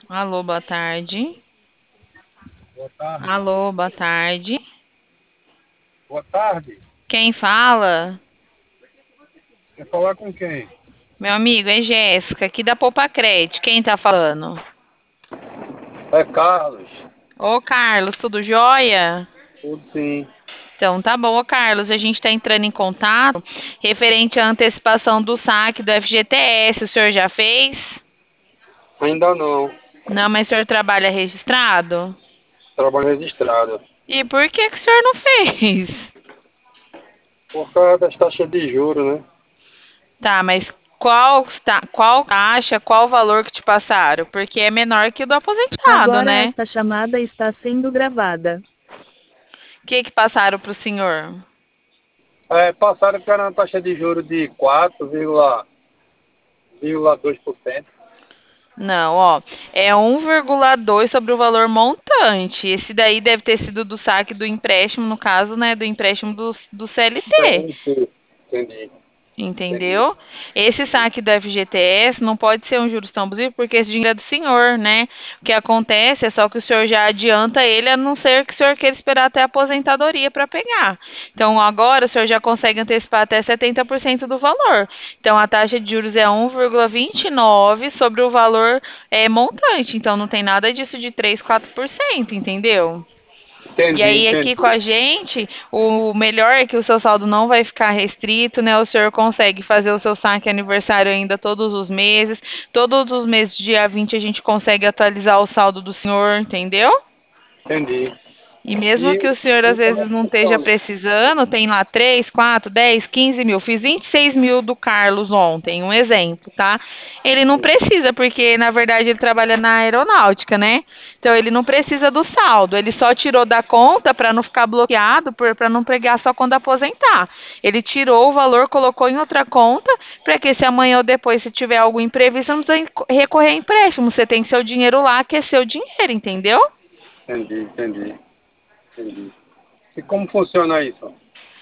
Alô, boa tarde. Boa tarde. Alô, boa tarde. Boa tarde. Quem fala? Quer falar com quem? Meu amigo, é Jéssica, aqui da Popacred. Quem tá falando? É Carlos. Ô, Carlos, tudo jóia? Tudo sim. Então, tá bom, ô, Carlos, a gente tá entrando em contato referente à antecipação do saque do FGTS. O senhor já fez? Ainda não. Não, mas o senhor trabalha registrado? Trabalho registrado. E por que que o senhor não fez? Por causa das taxas de juros, né? Tá, mas qual taxa, qual valor que te passaram? Porque é menor que o do aposentado, Agora né? esta chamada está sendo gravada. O que que passaram para o senhor? Passaram que era uma taxa de juros de 4,2%. Não, ó, é 1,2 sobre o valor montante. Esse daí deve ter sido do saque do empréstimo, no caso, né, do empréstimo do CLT. CLT. Entendi. Entendi. Entendeu? Esse saque do FGTS não pode ser um juros tão abusivo, porque esse dinheiro é do senhor, né? O que acontece é só que o senhor já adianta ele, a não ser que o senhor queira esperar até a aposentadoria para pegar. Então, agora o senhor já consegue antecipar até 70% do valor. Então, a taxa de juros é 1,29 sobre o valor montante. Então, não tem nada disso de 3, 4%, entendeu? E Entendi, aí, aqui com entendi. a gente, o melhor é que o seu saldo não vai ficar restrito, né? O senhor consegue fazer o seu saque aniversário ainda todos os meses. Todos os meses, dia 20 a gente consegue atualizar o saldo do senhor, entendeu? Entendi. E mesmo E, que o senhor e às como é vezes que não esteja funciona? precisando, tem lá 3, 4, 10, 15 mil. Fiz 26 mil do Carlos ontem, um exemplo, tá? Ele não precisa, porque na verdade ele trabalha na aeronáutica, né? Então ele não precisa do saldo, ele só tirou da conta para não ficar bloqueado, para não pegar só quando aposentar. Ele tirou o valor, colocou em outra conta, para que se amanhã ou depois se tiver algo imprevisto, não precisa recorrer a empréstimo. Você tem seu dinheiro lá, que é seu dinheiro, entendeu? Entendi, entendi, entendi. E como funciona isso?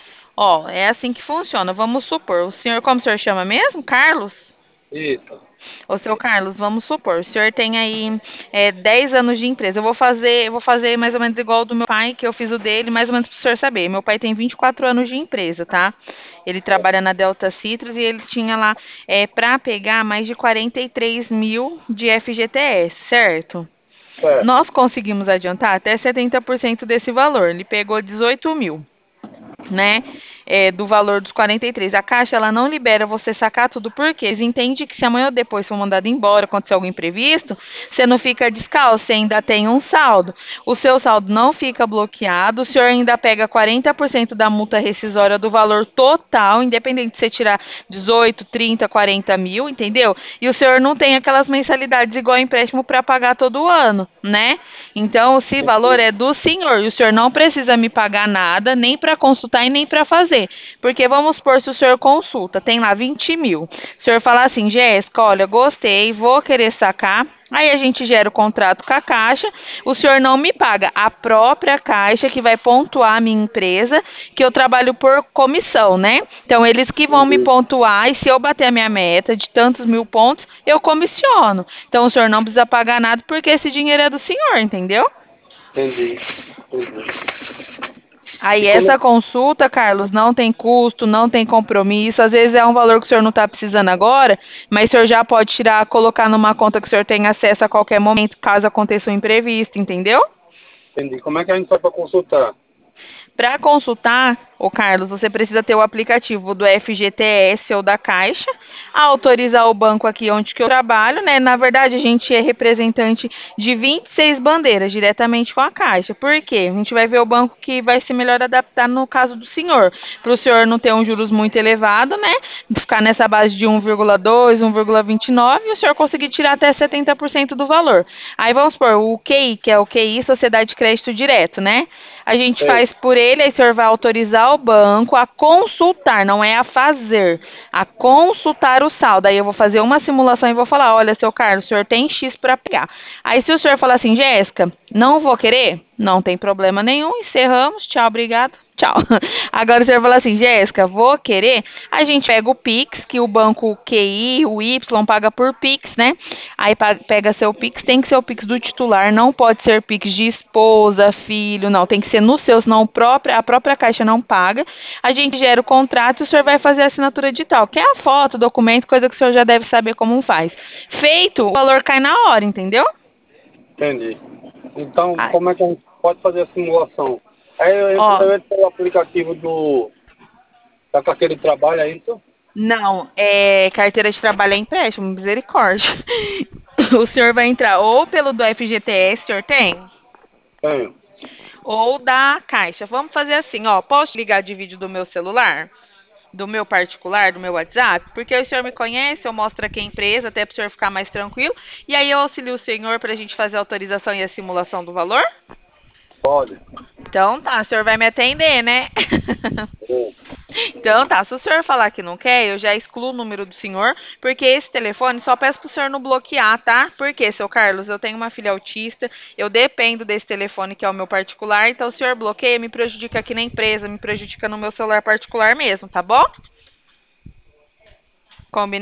Ó, é assim que funciona. Vamos supor, o senhor, como o senhor chama mesmo? Carlos? Isso. Ô, seu Carlos, vamos supor, o senhor tem aí 10 anos de empresa. Eu vou fazer mais ou menos igual ao do meu pai, que eu fiz o dele, mais ou menos para o senhor saber. Meu pai tem 24 anos de empresa, tá? Ele trabalha na Delta Citrus e ele tinha lá para pegar mais de 43 mil de FGTS, certo? Certo. Nós conseguimos adiantar até 70% desse valor. Ele pegou 18 mil, né? Do valor dos 43. A Caixa ela não libera você sacar tudo, porque eles entendem que se amanhã ou depois for mandado embora, acontecer algo imprevisto, você não fica descalço, você ainda tem um saldo. O seu saldo não fica bloqueado, o senhor ainda pega 40% da multa rescisória do valor total, independente de você tirar 18, 30, 40 mil, entendeu? E o senhor não tem aquelas mensalidades igual empréstimo para pagar todo ano, né? Então, esse valor é do senhor e o senhor não precisa me pagar nada, nem para consultar e nem para fazer. Porque vamos supor, se o senhor consulta, tem lá 20 mil. O senhor falar assim, Jéssica, olha, gostei, vou querer sacar. Aí a gente gera o contrato com a Caixa, o senhor não me paga, a própria Caixa que vai pontuar a minha empresa, que eu trabalho por comissão, né? Então eles que vão me Entendi, pontuar e se eu bater a minha meta de tantos mil pontos, eu comissiono. Então o senhor não precisa pagar nada porque esse dinheiro é do senhor, entendeu? entendi, entendi. Aí E como é essa consulta, Carlos, não tem custo, não tem compromisso. Às vezes é um valor que o senhor não está precisando agora, mas o senhor já pode tirar, colocar numa conta que o senhor tem acesso a qualquer momento, caso aconteça um imprevisto, entendeu? entendi. Como é que a gente faz para consultar? Para consultar, ô Carlos, você precisa ter o aplicativo do FGTS ou da Caixa, autorizar o banco aqui onde que eu trabalho, né? Na verdade, a gente é representante de 26 bandeiras diretamente com a Caixa. Por quê? A gente vai ver o banco que vai se melhor adaptar no caso do senhor, para o senhor não ter um juros muito elevado, né? Ficar nessa base de 1,2, 1,29 e o senhor conseguir tirar até 70% do valor. Aí vamos supor, o QI, que é o QI, Sociedade de Crédito Direto, né? A gente Sei. faz por ele, aí o senhor vai autorizar o banco a consultar, não é a fazer, a consultar o saldo. Aí eu vou fazer uma simulação e vou falar: olha, seu Carlos, o senhor tem X para pegar. Aí se o senhor falar assim, Jéssica, não vou querer, não tem problema nenhum, encerramos, tchau, obrigado. Tchau. Agora você vai falar assim, Jéssica, vou querer. A gente pega o Pix, que o banco QI, o Y paga por Pix, né? Aí pega seu Pix, tem que ser o Pix do titular, não pode ser Pix de esposa, filho, não, tem que ser no seu, senão a própria Caixa não paga. A gente gera o contrato e o senhor vai fazer a assinatura digital, que é a foto, documento, coisa que o senhor já deve saber como faz. Feito, o valor cai na hora, entendeu? Entendi. Então, Ai, como é que a gente pode fazer a simulação? Aí ó, eu entro pelo aplicativo da carteira de trabalho, é isso? não, carteira de trabalho é empréstimo, misericórdia. O senhor vai entrar ou pelo do FGTS, o senhor tem? Tenho. Ou da Caixa. Vamos fazer assim, ó. Posso ligar de vídeo do meu celular? Do meu particular, do meu WhatsApp? Porque o senhor me conhece, eu mostro aqui a empresa, até para o senhor ficar mais tranquilo. E aí eu auxilio o senhor para a gente fazer a autorização e a simulação do valor? Pode. Então tá, o senhor vai me atender, né? É. Então tá, se o senhor falar que não quer, eu já excluo o número do senhor, porque esse telefone só peço pro senhor não bloquear, tá? Porque, seu Carlos, eu tenho uma filha autista, eu dependo desse telefone que é o meu particular, então o senhor bloqueia, me prejudica aqui na empresa, me prejudica no meu celular particular mesmo, tá bom? Combinado?